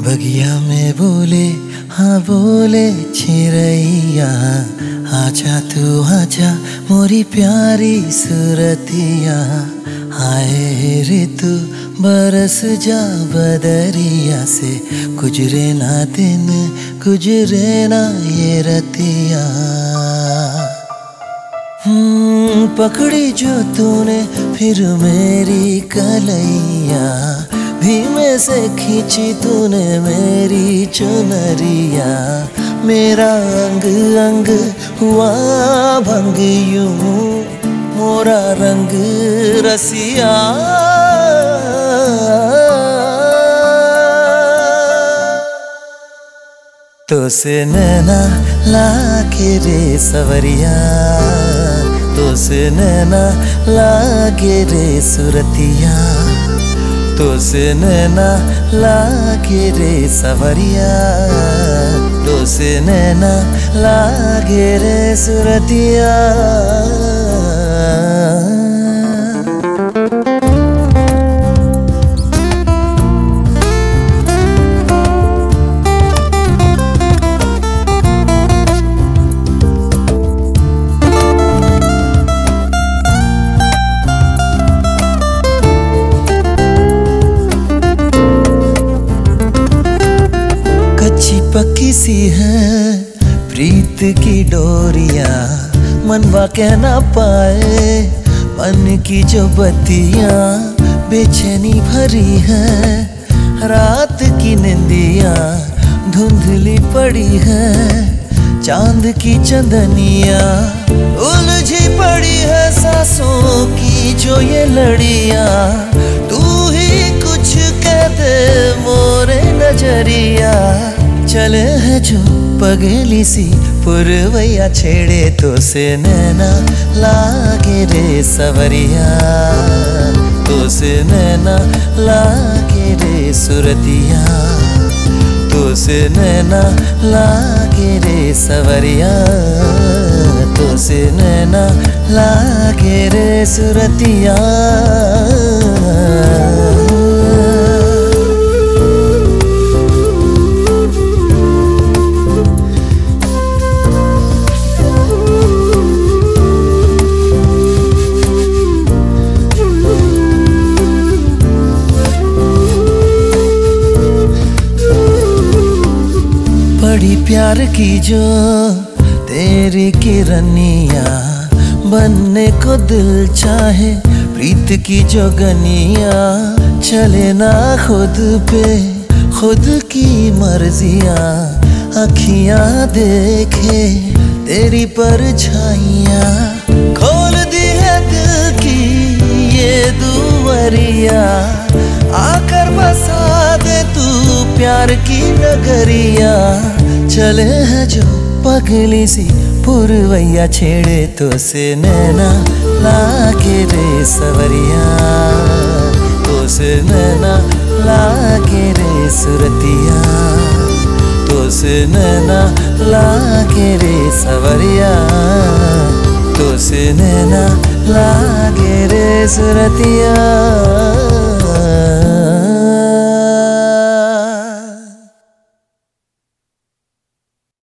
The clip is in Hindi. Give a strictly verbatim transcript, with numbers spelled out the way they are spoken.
बगिया में बोले हाँ बोले चिरैया, आजा तू आजा मोरी प्यारी सूरतिया। आए रे तू बरस जा बदरिया से, गुजरे ना दिन गुजरे ना ये रतिया। हम्म पकड़ी जो तूने फिर मेरी कलैया, धीमे से खींची तूने मेरी चुनरिया। मेरा अंग अंग हुआ भंग यूं, मोरा रंग रसिया। तो से नैना लागे रे सवरिया, तो से नैना लागे रे सुरतिया। तो से नैना लागे रे सवरिया, तो से नैना लागे रे सुरतिया। पक्की सी है प्रीत की डोरिया, मनवा कह ना पाए मन की जो बत्तियां। बेचैनी भरी है रात की निंदिया, धुंधली पड़ी है चांद की चंदनिया। उलझी पड़ी है सांसों की जो ये लड़िया, तू ही कुछ कह दे मोरे नजरिया। चले है जो पगली सी पुरवैया छेड़े, तो से नैना लागे रे सवरिया, तो से नैना लागे रे सुरतिया। तो से नैना लागे रे सवरिया, तो से नैना लागे रे सुरतिया। बड़ी प्यार की जो तेरी किरनिया, बनने को दिल चाहे प्रीत की जो गनिया। चले ना खुद पे खुद की मर्जियां, अखियां देखे तेरी परछाइयां। खोल दी है दिल की ये दुआरिया, आकर बसा दे तू प्यार की नगरिया। चले है जो पगली सी पुरवैया छेड़े, तो से नैना लागे रे सवरिया, तो से नैना लागे रे सुरतिया। तो से नैना लागे रे सवरिया, तो से नैना लागे रे सुरतिया।